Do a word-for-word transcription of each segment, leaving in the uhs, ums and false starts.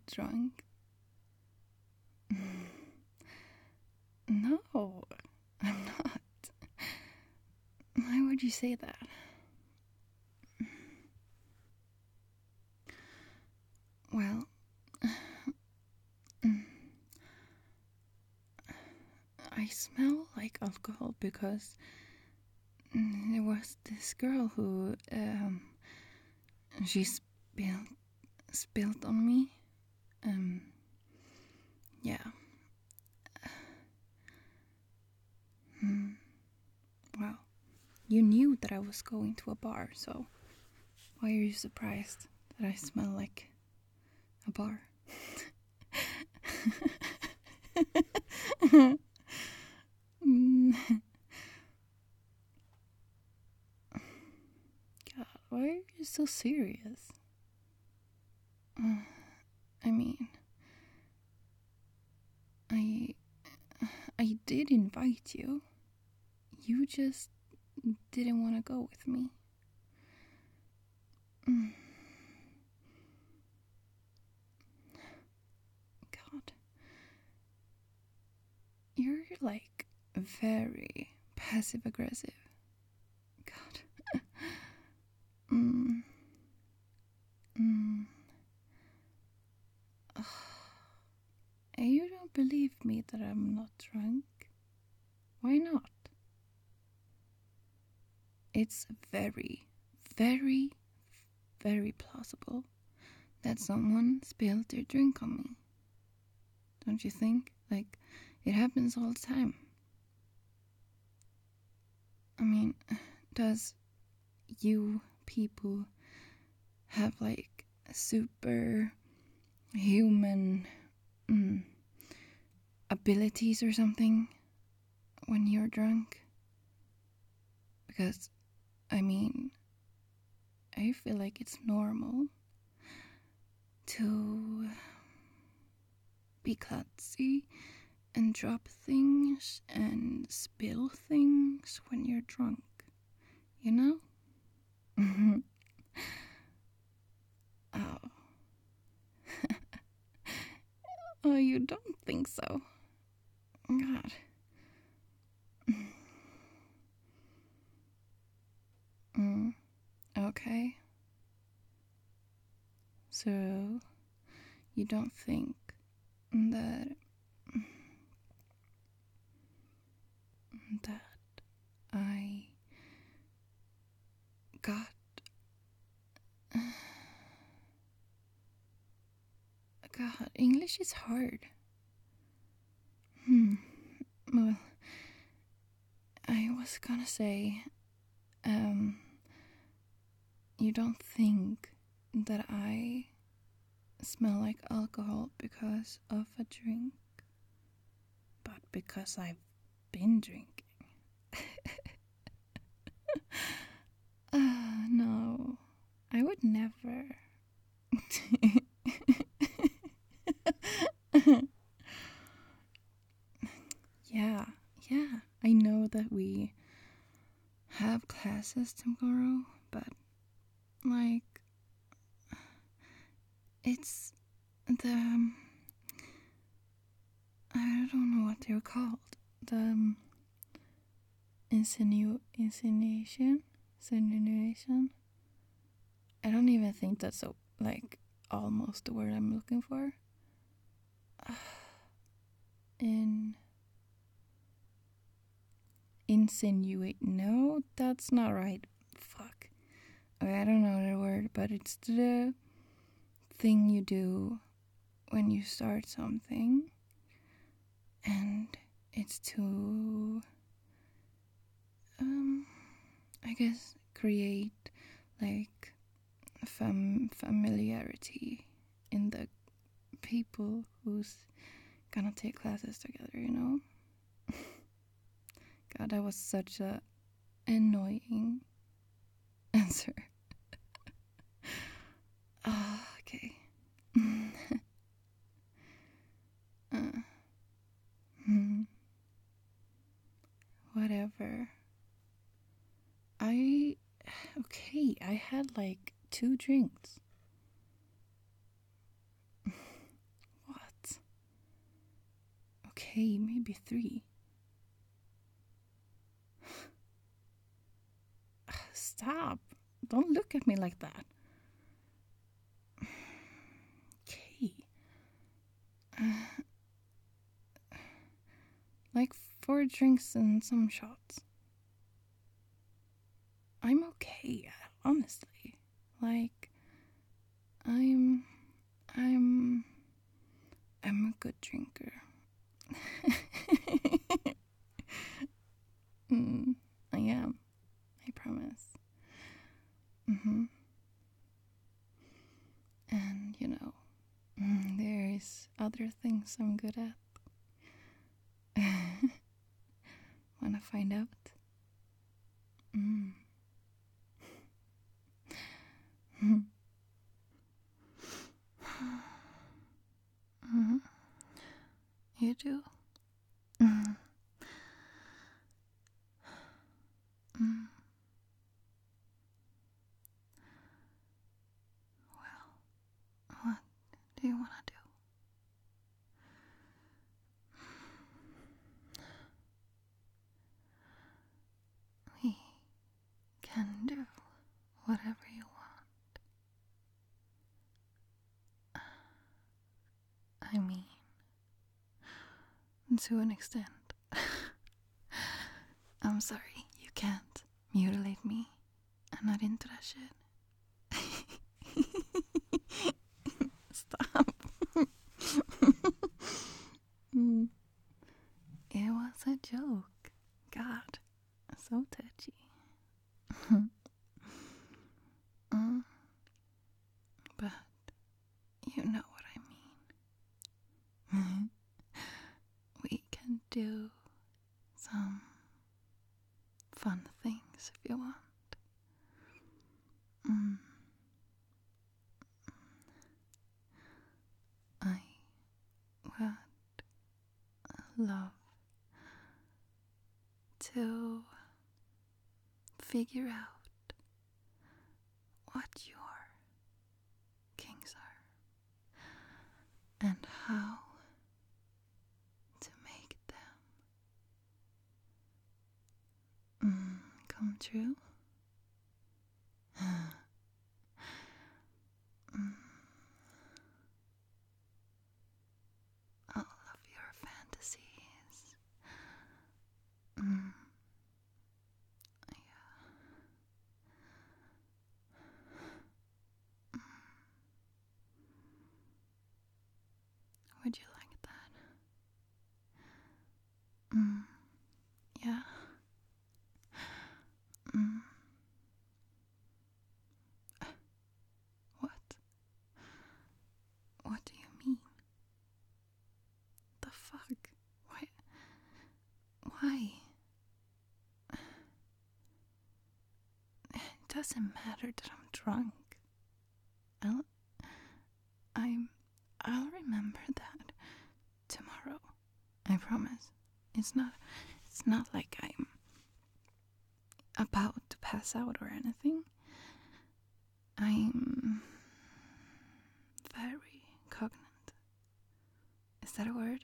drunk. No, I'm not. Why would you say that? Well, I smell like alcohol because there was this girl who um, she spilled spilled on me. Um, yeah. Hmm. Well, you knew that I was going to a bar, so why are you surprised that I smell like a bar? God, why are you so serious? Uh, I mean, I I did invite you. You just didn't want to go with me. Mm. God. You're like very passive aggressive. God. mm. Mm. Ugh. And you don't believe me that I'm not drunk? Why not? It's very, very, very plausible that someone spilled their drink on me. Don't you think? Like, it happens all the time. I mean, does you people have like super human mm, abilities or something when you're drunk? Because, I mean, I feel like it's normal to be klutzy and drop things and spill things when you're drunk, you know? Oh. Oh, you don't think so? God. Mm, okay. So, you don't think that that I got God, English is hard. Hmm. Well, I was gonna say, um, you don't think that I smell like alcohol because of a drink, but because I've been drinking. uh, no, I would never. yeah, yeah, I know that we have classes tomorrow, but like, it's the um, I don't know what they're called. The um, insinu insinuation, insinuation. I don't even think that's so like almost the word I'm looking for. In insinuate. No, that's not right. Fuck. Okay, I don't know the word, but it's the thing you do when you start something, and it's to um I guess create like fam familiarity in the people who's gonna take classes together, you know? God, that was such a annoying answer. Ah, uh, okay. uh, hmm. Whatever. I okay, I had like two drinks. okay, maybe three. Stop. Don't look at me like that. Okay. Uh, like four drinks and some shots. I'm okay, honestly. Like, I'm. I'm. I'm a good drinker. mm, I am. I promise. Mm-hmm. And, you know, mm, there's other things I'm good at. Wanna find out? Mm. mm-hmm. You do? Mm. Mm. Well, what do you wanna do? We can do whatever you want. I mean, to an extent. I'm sorry, you can't mutilate me. I'm not into that shit. Stop. mm. It was a joke. God, so touchy. mm. But you know what I mean. We can do some fun things if you want. Mm. I would love to figure out what your kinks are and how to make them mm, come true. mm. All of your fantasies. Mm. Yeah. Mm. Would you like that? Mm. Yeah. Mm. What? What do you mean? The fuck? Why? Why? It doesn't matter that I'm drunk. I'll, I'm, I'll remember that tomorrow. I promise. It's not, it's not like I'm about to pass out or anything. I'm very cognate. Is that a word?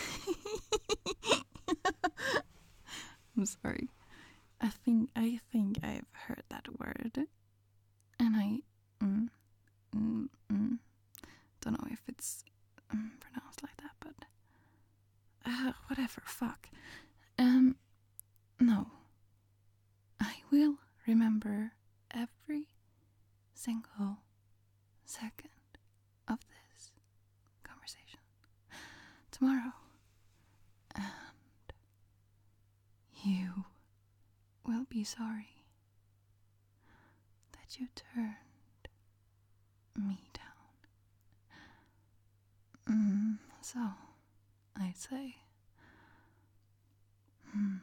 I'm sorry. I think I think I've heard that word, and I mm, mm, mm, don't know if it's mm, pronounced like that, but uh, whatever. Fuck. Um, no. I will remember every single second of this conversation tomorrow, and you will be sorry that you turned me down. Mm, so, I say hmm,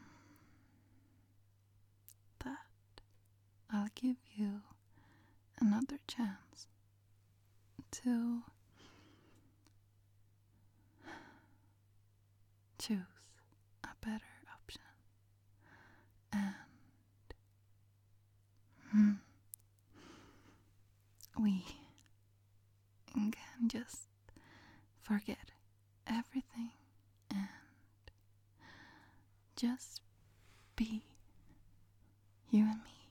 that I'll give you another chance to choose a better option. And hmm, we can just forget everything and just be you and me.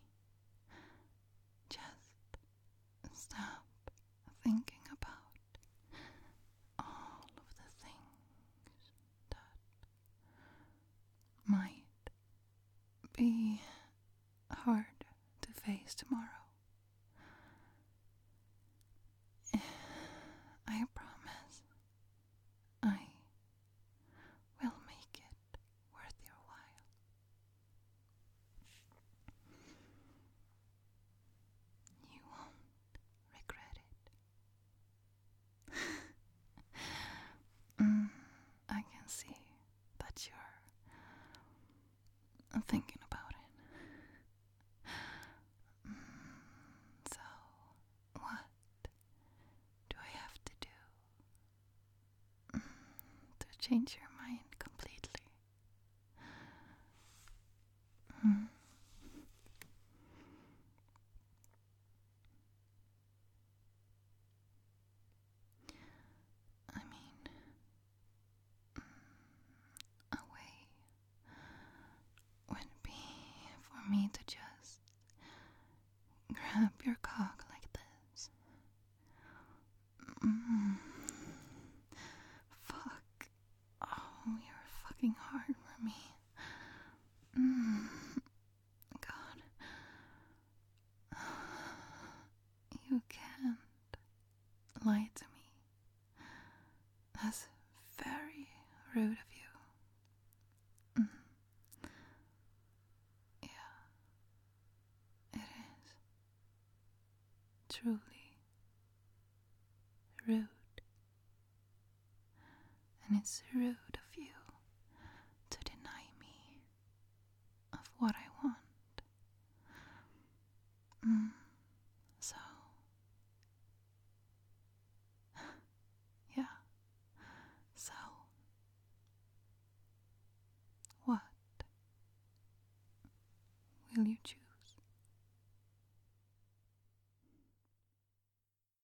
Just stop thinking about all of the things that might be hard to face tomorrow. I promise I will make it worth your while. You won't regret it. mm, I can see that you're thinking about it. Mm, so, what do I have to do mm, to change your mind completely? Mm. I mean, a way would be for me to just grab your cock like this. Mm. Fuck. Oh, you're fucking hard for me. Mm. God. You can't lie to me. That's very rude of you. Mm. Yeah, it is. Truly rude. And it's rude of you to deny me of what I want. Mm. So, yeah. So, what will you choose?